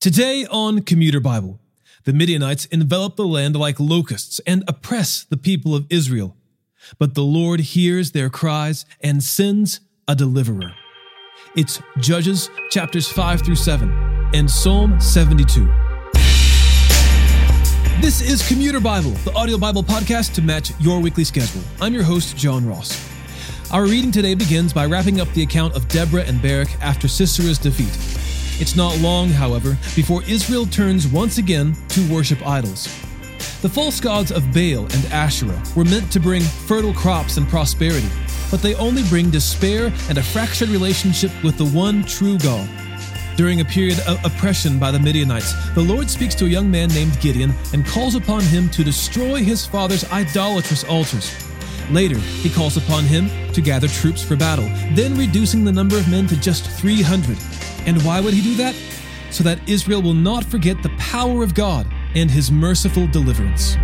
Today on Commuter Bible, the Midianites envelop the land like locusts and oppress the people of Israel. But the Lord hears their cries and sends a deliverer. It's Judges chapters 5 through 7 and Psalm 72. This is Commuter Bible, the audio Bible podcast to match your weekly schedule. I'm your host, John Ross. Our reading today begins by wrapping up the account of Deborah and Barak after Sisera's defeat. It's not long, however, before Israel turns once again to worship idols. The false gods of Baal and Asherah were meant to bring fertile crops and prosperity, but they only bring despair and a fractured relationship with the one true God. During a period of oppression by the Midianites, the Lord speaks to a young man named Gideon and calls upon him to destroy his father's idolatrous altars. Later, he calls upon him to gather troops for battle, then reducing the number of men to just 300. And why would he do that? So that Israel will not forget the power of God and his merciful deliverance.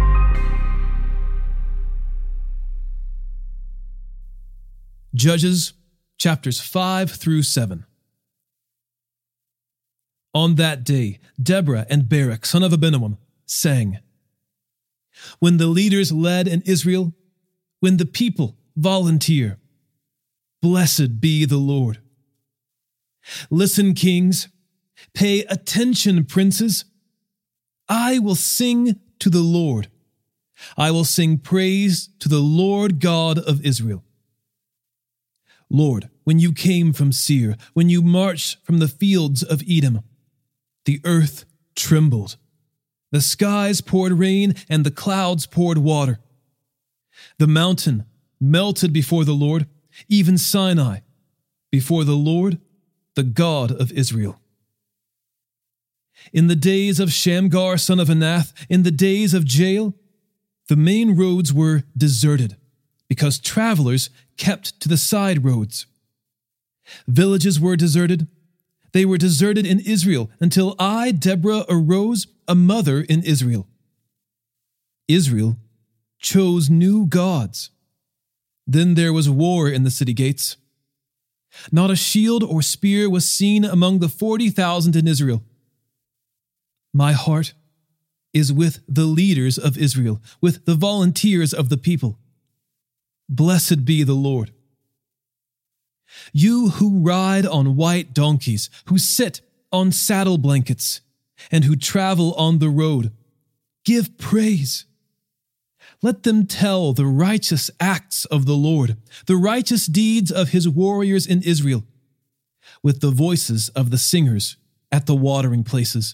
Judges chapters 5 through 7. On that day, Deborah and Barak, son of Abinoam, sang. When the leaders led in Israel, when the people volunteer, blessed be the Lord. Listen, kings, pay attention, princes. I will sing to the Lord. I will sing praise to the Lord God of Israel. Lord, when you came from Seir, when you marched from the fields of Edom, the earth trembled. The skies poured rain and the clouds poured water. The mountain melted before the Lord, even Sinai, before the Lord, the God of Israel. In the days of Shamgar, son of Anath, in the days of Jael, the main roads were deserted because travelers kept to the side roads. Villages were deserted. They were deserted in Israel until I, Deborah, arose, a mother in Israel. Israel chose new gods. Then there was war in the city gates. Not a shield or spear was seen among the 40,000 in Israel. My heart is with the leaders of Israel, with the volunteers of the people. Blessed be the Lord. You who ride on white donkeys, who sit on saddle blankets, and who travel on the road, give praise. Let them tell the righteous acts of the Lord, the righteous deeds of his warriors in Israel, with the voices of the singers at the watering places.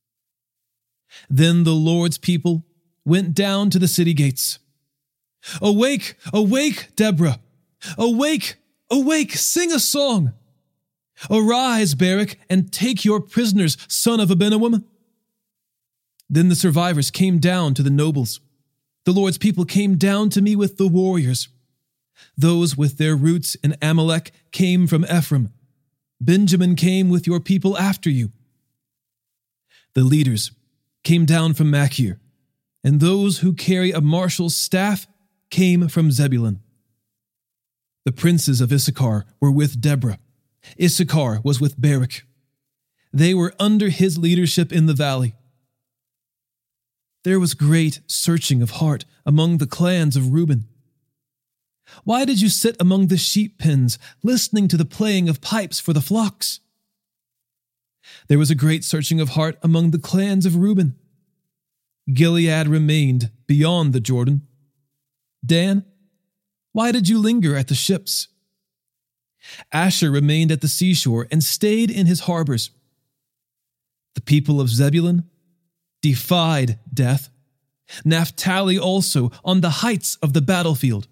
Then the Lord's people went down to the city gates. Awake, awake, Deborah! Awake, awake, sing a song! Arise, Barak, and take your prisoners, son of Abinoam. Then the survivors came down to the nobles. The Lord's people came down to me with the warriors. Those with their roots in Amalek came from Ephraim. Benjamin came with your people after you. The leaders came down from Machir, and those who carry a marshal's staff came from Zebulun. The princes of Issachar were with Deborah. Issachar was with Barak. They were under his leadership in the valley. There was great searching of heart among the clans of Reuben. Why did you sit among the sheep pens, listening to the playing of pipes for the flocks? There was a great searching of heart among the clans of Reuben. Gilead remained beyond the Jordan. Dan, why did you linger at the ships? Asher remained at the seashore and stayed in his harbors. The people of Zebulun defied death. Naphtali also on the heights of the battlefield.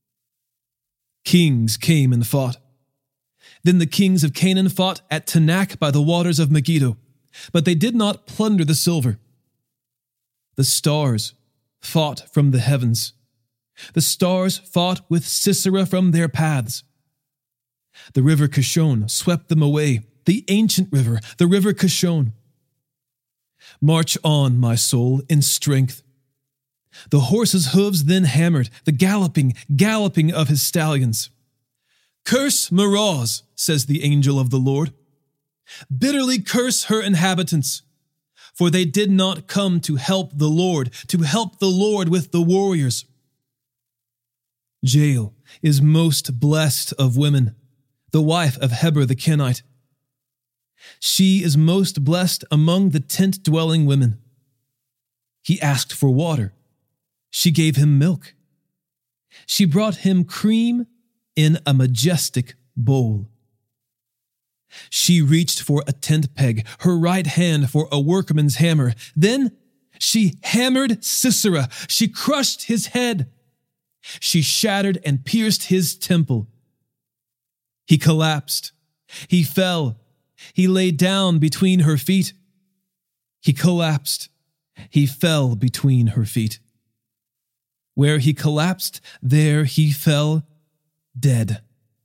Kings came and fought. Then the kings of Canaan fought at Tanakh by the waters of Megiddo, but they did not plunder the silver. The stars fought from the heavens. The stars fought with Sisera from their paths. The river Kishon swept them away, the ancient river, the river Kishon. March on, my soul, in strength. The horse's hooves then hammered, the galloping of his stallions. Curse Meroz, says the angel of the Lord. Bitterly curse her inhabitants, For they did not come to help the Lord with the warriors. Jael is most blessed of women, the wife of Heber the Kenite. She is most blessed among the tent-dwelling women. He asked for water. She gave him milk. She brought him cream in a majestic bowl. She reached for a tent peg, her right hand for a workman's hammer. Then she hammered Sisera. She crushed his head. She shattered and pierced his temple. He collapsed. He fell. He lay down between her feet. He collapsed. He fell between her feet. Where he collapsed, there he fell dead.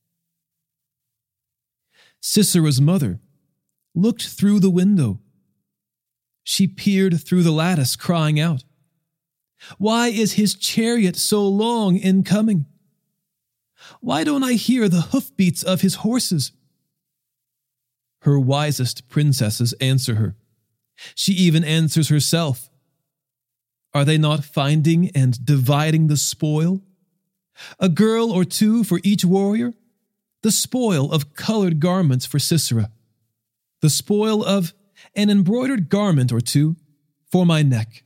Sisera's mother looked through the window. She peered through the lattice, crying out, "Why is his chariot so long in coming? Why don't I hear the hoofbeats of his horses?" Her wisest princesses answer her. She even answers herself. Are they not finding and dividing the spoil? A girl or two for each warrior? The spoil of colored garments for Sisera. The spoil of an embroidered garment or two for my neck.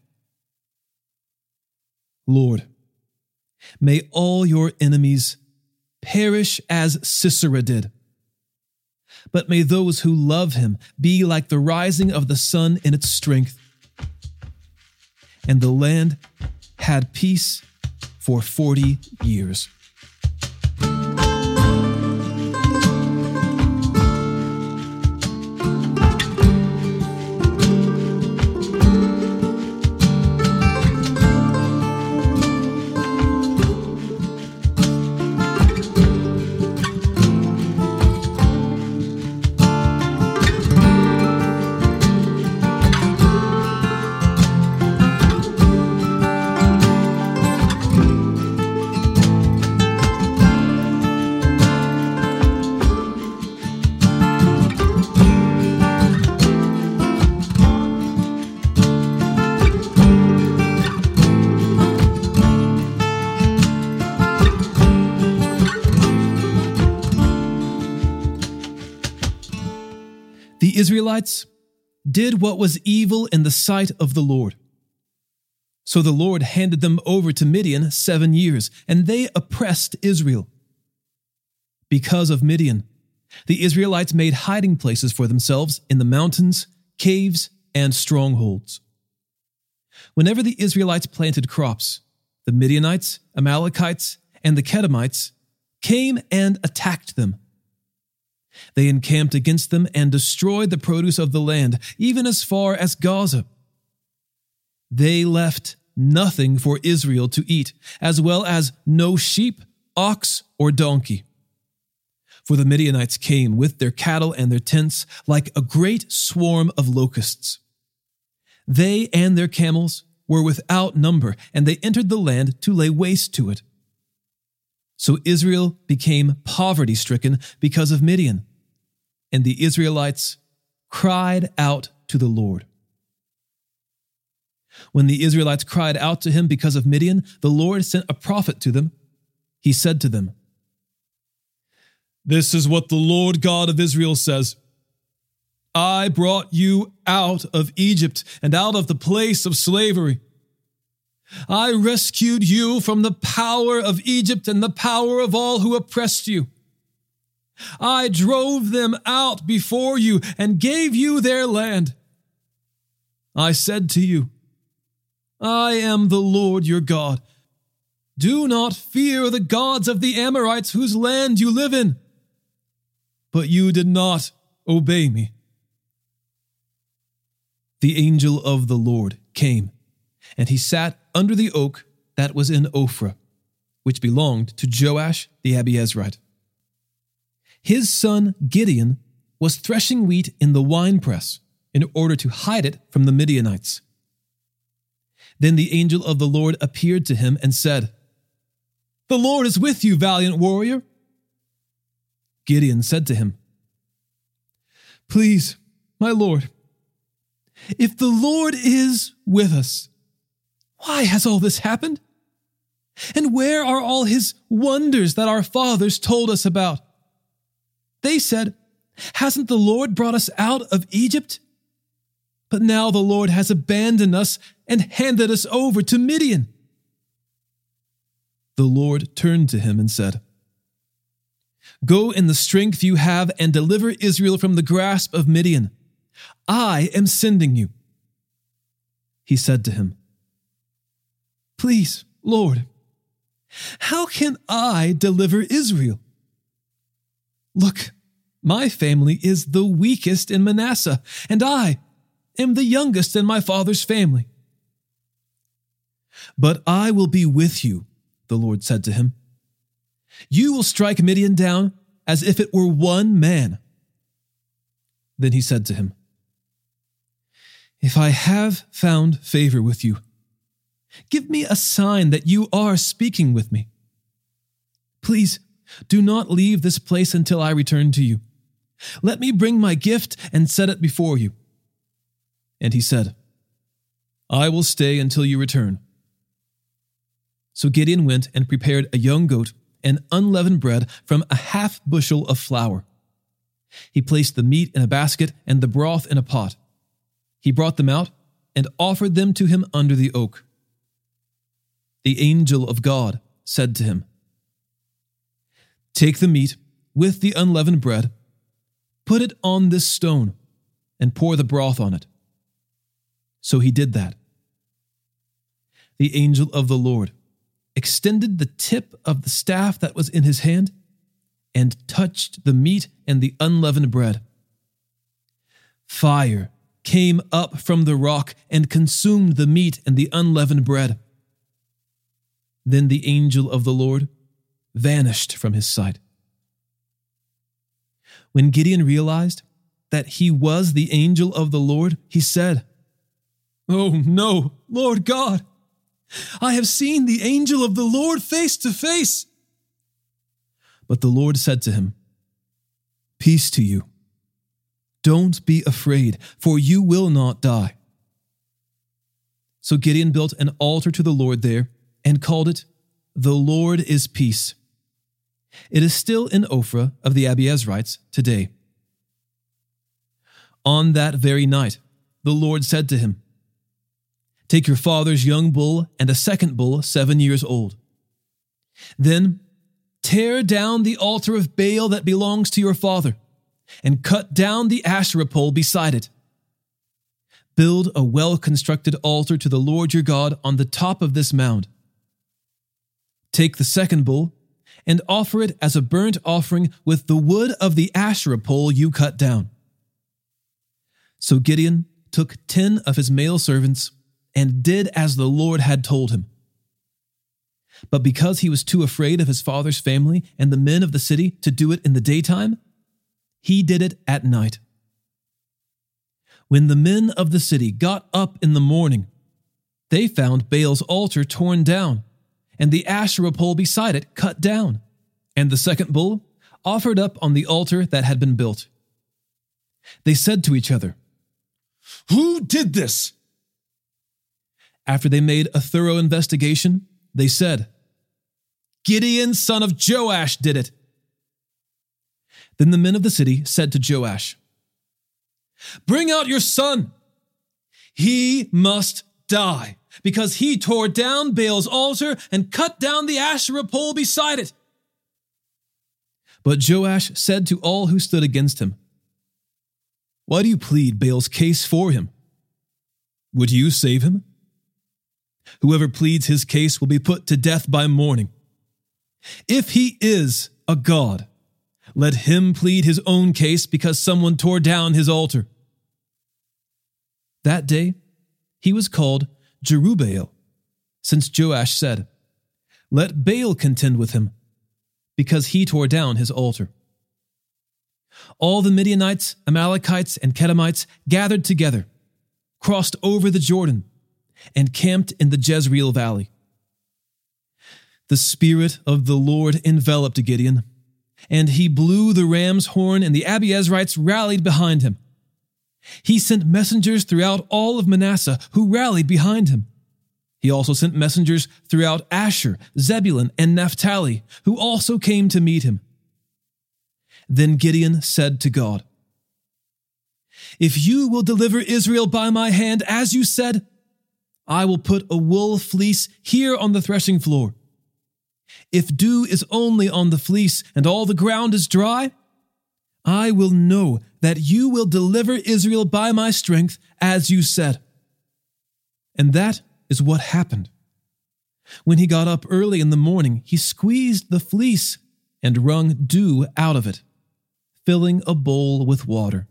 Lord, may all your enemies perish as Sisera did. But may those who love him be like the rising of the sun in its strength. And the land had peace for 40 years. The Israelites did what was evil in the sight of the Lord. So the Lord handed them over to Midian 7 years, and they oppressed Israel. Because of Midian, the Israelites made hiding places for themselves in the mountains, caves, and strongholds. Whenever the Israelites planted crops, the Midianites, Amalekites, and the Kedemites came and attacked them. They encamped against them and destroyed the produce of the land, even as far as Gaza. They left nothing for Israel to eat, as well as no sheep, ox, or donkey. For the Midianites came with their cattle and their tents like a great swarm of locusts. They and their camels were without number, and they entered the land to lay waste to it. So Israel became poverty-stricken because of Midian, and the Israelites cried out to the Lord. When the Israelites cried out to him because of Midian, the Lord sent a prophet to them. He said to them, "This is what the Lord God of Israel says. I brought you out of Egypt and out of the place of slavery. I rescued you from the power of Egypt and the power of all who oppressed you. I drove them out before you and gave you their land. I said to you, I am the Lord your God. Do not fear the gods of the Amorites whose land you live in. But you did not obey me." The angel of the Lord came, and he sat under the oak that was in Ophrah, which belonged to Joash the Abiezrite. His son Gideon was threshing wheat in the winepress in order to hide it from the Midianites. Then the angel of the Lord appeared to him and said, "The Lord is with you, valiant warrior." Gideon said to him, "Please, my Lord, If the Lord is with us, why has all this happened? And where are all his wonders that our fathers told us about? They said, hasn't the Lord brought us out of Egypt? But now the Lord has abandoned us and handed us over to Midian. The Lord turned to him and said, Go in the strength you have and deliver Israel from the grasp of Midian. I am sending you. He said to him, Please, Lord, how can I deliver Israel? Look, my family is the weakest in Manasseh, and I am the youngest in my father's family. But I will be with you, the Lord said to him. You will strike Midian down as if it were one man. Then he said to him, If I have found favor with you, give me a sign that you are speaking with me. Please do not leave this place until I return to you. Let me bring my gift and set it before you. And he said, I will stay until you return. So Gideon went and prepared a young goat and unleavened bread from a half bushel of flour. He placed the meat in a basket and the broth in a pot. He brought them out and offered them to him under the oak. The angel of God said to him, Take the meat with the unleavened bread, put it on this stone, and pour the broth on it. So he did that. The angel of the Lord extended the tip of the staff that was in his hand and touched the meat and the unleavened bread. Fire came up from the rock and consumed the meat and the unleavened bread. Then the angel of the Lord vanished from his sight. When Gideon realized that he was the angel of the Lord, he said, Oh no, Lord God, I have seen the angel of the Lord face to face. But the Lord said to him, Peace to you. Don't be afraid, for you will not die. So Gideon built an altar to the Lord there and called it, The Lord is Peace. It is still in Ophrah of the Abiezrites today. On that very night, the Lord said to him, Take your father's young bull and a second bull 7 years old. Then tear down the altar of Baal that belongs to your father, and cut down the Asherah pole beside it. Build a well-constructed altar to the Lord your God on the top of this mound. Take the second bull and offer it as a burnt offering with the wood of the Asherah pole you cut down. So Gideon took 10 of his male servants and did as the Lord had told him. But because he was too afraid of his father's family and the men of the city to do it in the daytime, he did it at night. When the men of the city got up in the morning, they found Baal's altar torn down, and the Asherah pole beside it cut down, and the second bull offered up on the altar that had been built. They said to each other, Who did this? After they made a thorough investigation, they said, Gideon, son of Joash, did it. Then the men of the city said to Joash, Bring out your son. He must die, because he tore down Baal's altar and cut down the Asherah pole beside it. But Joash said to all who stood against him, Why do you plead Baal's case for him? Would you save him? Whoever pleads his case will be put to death by morning. If he is a god, let him plead his own case because someone tore down his altar. That day, he was called Jerubbaal, since Joash said, Let Baal contend with him, because he tore down his altar. All the Midianites, Amalekites, and Kedemites gathered together, crossed over the Jordan, and camped in the Jezreel Valley. The Spirit of the Lord enveloped Gideon, and he blew the ram's horn, and the Abiezrites rallied behind him. He sent messengers throughout all of Manasseh who rallied behind him. He also sent messengers throughout Asher, Zebulun, and Naphtali, who also came to meet him. Then Gideon said to God, "If you will deliver Israel by my hand, as you said, I will put a wool fleece here on the threshing floor. If dew is only on the fleece and all the ground is dry, I will know that you will deliver Israel by my strength, as you said." And that is what happened. When he got up early in the morning, he squeezed the fleece and wrung dew out of it, filling a bowl with water.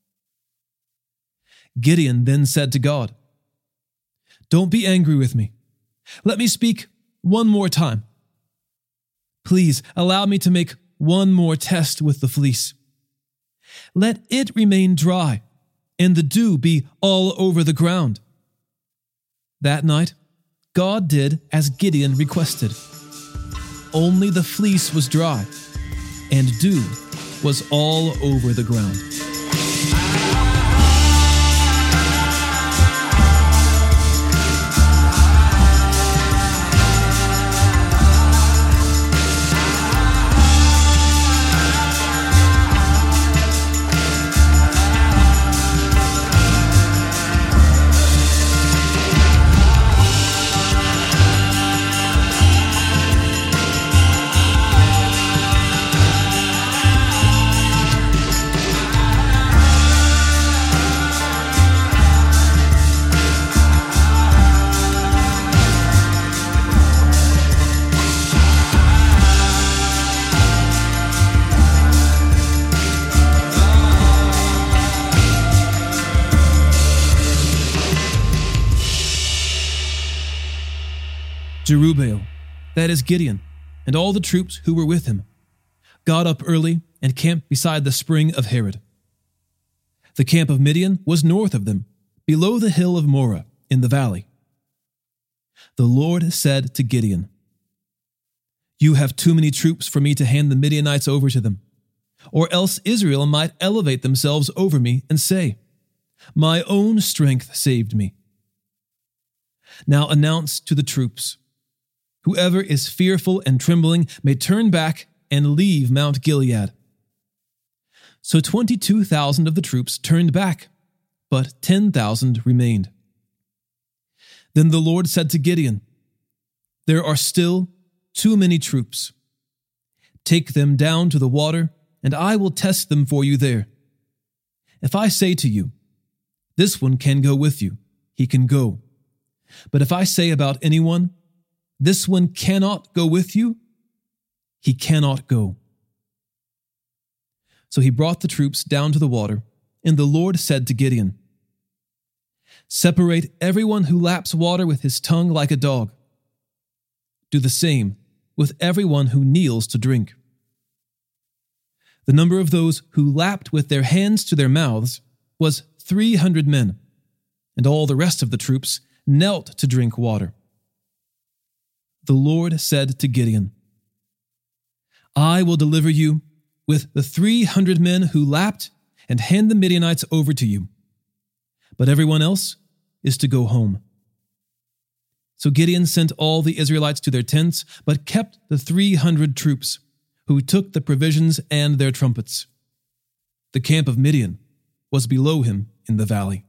Gideon then said to God, "Don't be angry with me. Let me speak one more time. Please allow me to make one more test with the fleece. Let it remain dry, and the dew be all over the ground." That night, God did as Gideon requested. Only the fleece was dry, and dew was all over the ground. Jerubbaal, that is Gideon, and all the troops who were with him, got up early and camped beside the spring of Harod. The camp of Midian was north of them, below the hill of Moreh in the valley. The Lord said to Gideon, "You have too many troops for me to hand the Midianites over to them, or else Israel might elevate themselves over me and say, 'My own strength saved me.' Now announce to the troops, 'Whoever is fearful and trembling may turn back and leave Mount Gilead.'" So 22,000 of the troops turned back, but 10,000 remained. Then the Lord said to Gideon, "There are still too many troops. Take them down to the water, and I will test them for you there. If I say to you, 'This one can go with you,' he can go. But if I say about anyone, 'This one cannot go with you,' he cannot go." So he brought the troops down to the water, and the Lord said to Gideon, "Separate everyone who laps water with his tongue like a dog. Do the same with everyone who kneels to drink." The number of those who lapped with their hands to their mouths was 300 men, and all the rest of the troops knelt to drink water. The Lord said to Gideon, "I will deliver you with the 300 men who lapped and hand the Midianites over to you. But everyone else is to go home." So Gideon sent all the Israelites to their tents, but kept the 300 troops, who took the provisions and their trumpets. The camp of Midian was below him in the valley.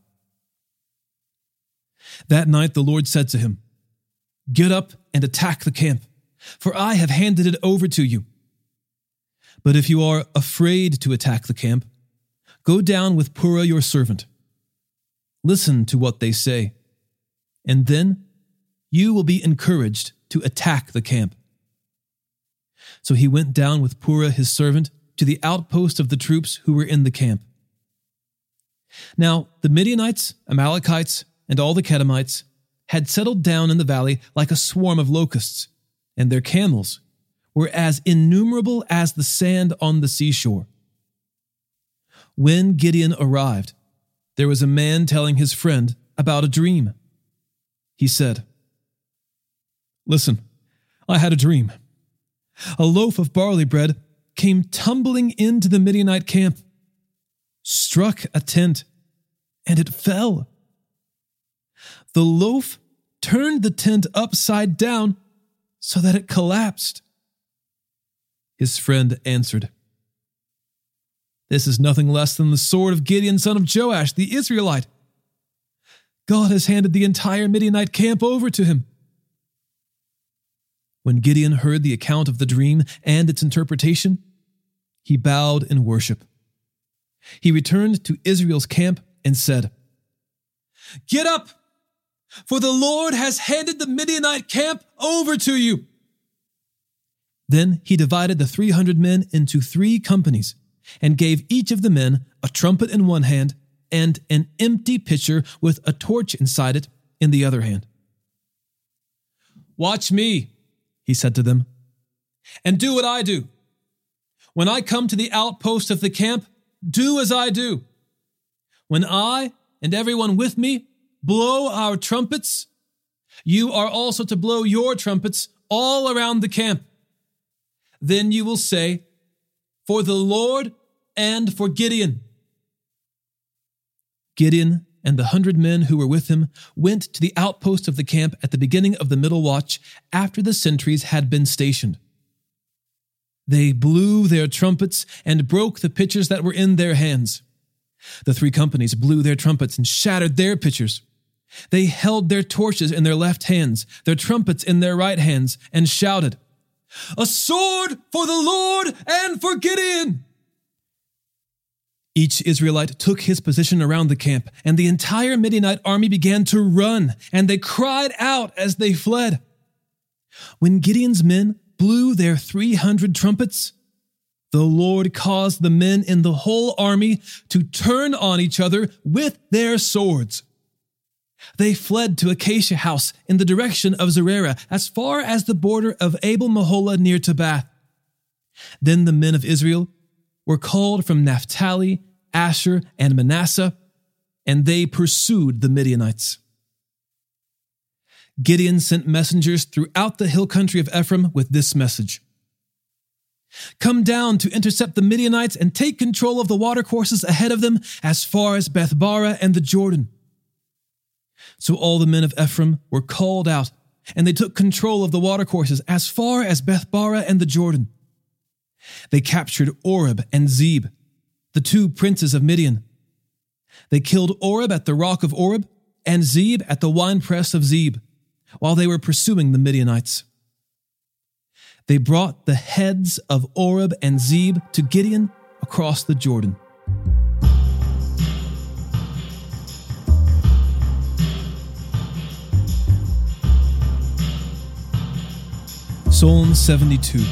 That night the Lord said to him, "Get up and attack the camp, for I have handed it over to you. But if you are afraid to attack the camp, go down with Purah your servant. Listen to what they say, and then you will be encouraged to attack the camp." So he went down with Purah his servant to the outpost of the troops who were in the camp. Now the Midianites, Amalekites, and all the Kedemites had settled down in the valley like a swarm of locusts, and their camels were as innumerable as the sand on the seashore. When Gideon arrived, there was a man telling his friend about a dream. He said, "Listen, I had a dream. A loaf of barley bread came tumbling into the Midianite camp, struck a tent, and it fell. The loaf turned the tent upside down so that it collapsed. His friend answered, "This is nothing less than the sword of Gideon, son of Joash, the Israelite. God has handed the entire Midianite camp over to him." When Gideon heard the account of the dream and its interpretation, he bowed in worship. He returned to Israel's camp and said, "Get up, for the Lord has handed the Midianite camp over to you." Then he divided the 300 men into 3 companies and gave each of the men a trumpet in one hand and an empty pitcher with a torch inside it in the other hand. "Watch me," he said to them, "and do what I do. When I come to the outpost of the camp, do as I do. When I and everyone with me blow our trumpets, you are also to blow your trumpets all around the camp. Then you will say, 'For the Lord and for Gideon.'" Gideon and the 100 men who were with him went to the outpost of the camp at the beginning of the middle watch after the sentries had been stationed. They blew their trumpets and broke the pitchers that were in their hands. The 3 companies blew their trumpets and shattered their pitchers. They held their torches in their left hands, their trumpets in their right hands, and shouted, "A sword for the Lord and for Gideon!" Each Israelite took his position around the camp, and the entire Midianite army began to run, and they cried out as they fled. When Gideon's men blew their 300 trumpets, the Lord caused the men in the whole army to turn on each other with their swords. They fled to Acacia House in the direction of Zererah, as far as the border of Abel-Meholah near Tabath. Then the men of Israel were called from Naphtali, Asher, and Manasseh, and they pursued the Midianites. Gideon sent messengers throughout the hill country of Ephraim with this message: "Come down to intercept the Midianites and take control of the watercourses ahead of them as far as Beth-barah and the Jordan." So all the men of Ephraim were called out, and they took control of the watercourses as far as Beth-barah and the Jordan. They captured Oreb and Zeb, the 2 princes of Midian. They killed Oreb at the rock of Oreb and Zeb at the winepress of Zeb, while they were pursuing the Midianites. They brought the heads of Oreb and Zeb to Gideon across the Jordan. Psalm 72.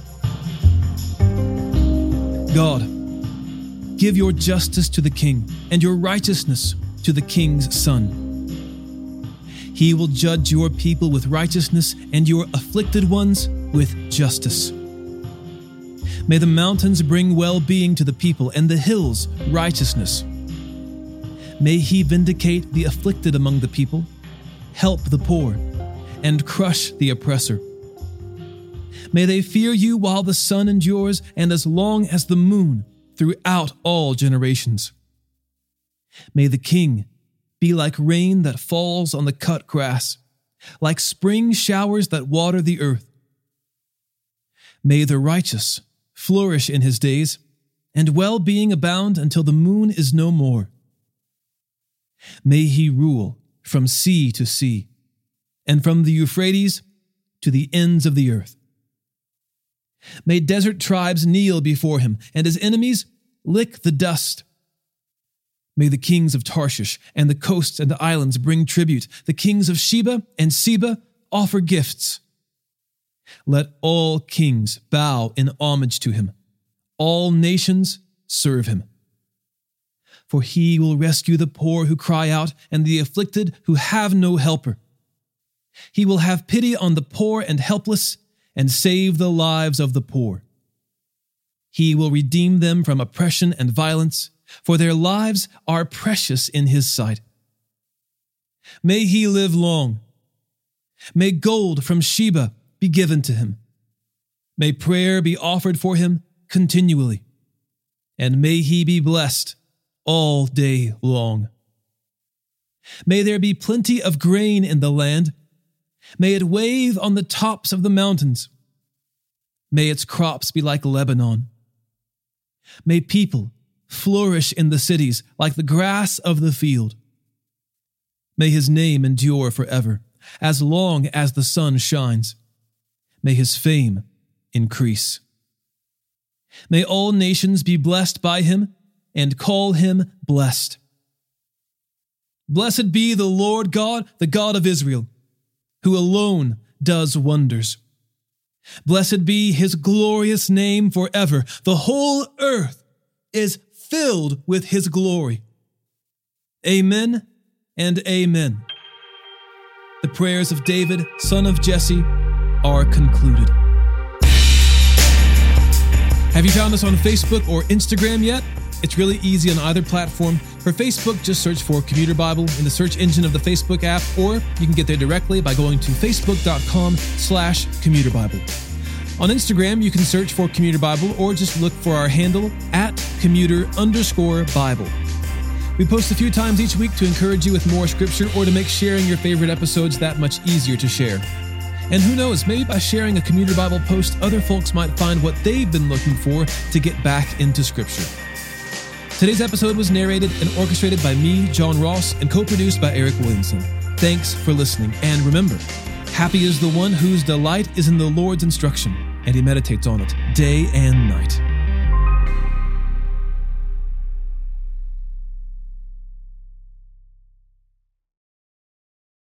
God, give your justice to the king and your righteousness to the king's son. He will judge your people with righteousness and your afflicted ones with justice. May the mountains bring well-being to the people and the hills righteousness. May he vindicate the afflicted among the people, help the poor, and crush the oppressor. May they fear you while the sun endures and as long as the moon throughout all generations. May the king be like rain that falls on the cut grass, like spring showers that water the earth. May the righteous flourish in his days, and well-being abound until the moon is no more. May he rule from sea to sea, and from the Euphrates to the ends of the earth. May desert tribes kneel before him, and his enemies lick the dust. May the kings of Tarshish and the coasts and the islands bring tribute. The kings of Sheba and Seba offer gifts. Let all kings bow in homage to him. All nations serve him. For he will rescue the poor who cry out and the afflicted who have no helper. He will have pity on the poor and helpless and save the lives of the poor. He will redeem them from oppression and violence, for their lives are precious in his sight. May he live long. May gold from Sheba be given to him. May prayer be offered for him continually, and may he be blessed all day long. May there be plenty of grain in the land. May it wave on the tops of the mountains. May its crops be like Lebanon. May people flourish in the cities like the grass of the field. May his name endure forever, as long as the sun shines. May his fame increase. May all nations be blessed by him and call him blessed. Blessed be the Lord God, the God of Israel, who alone does wonders. Blessed be his glorious name forever. The whole earth is filled with his glory. Amen and amen. The prayers of David, son of Jesse, are concluded. Have you found us on Facebook or Instagram yet? It's really easy on either platform. For Facebook, just search for Commuter Bible in the search engine of the Facebook app, or you can get there directly by going to facebook.com/Commuter Bible. On Instagram, you can search for Commuter Bible or just look for our handle @commuter_Bible. We post a few times each week to encourage you with more scripture or to make sharing your favorite episodes that much easier to share. And who knows, maybe by sharing a Commuter Bible post, other folks might find what they've been looking for to get back into scripture. Today's episode was narrated and orchestrated by me, John Ross, and co-produced by Eric Williamson. Thanks for listening, and remember, happy is the one whose delight is in the Lord's instruction, and he meditates on it day and night.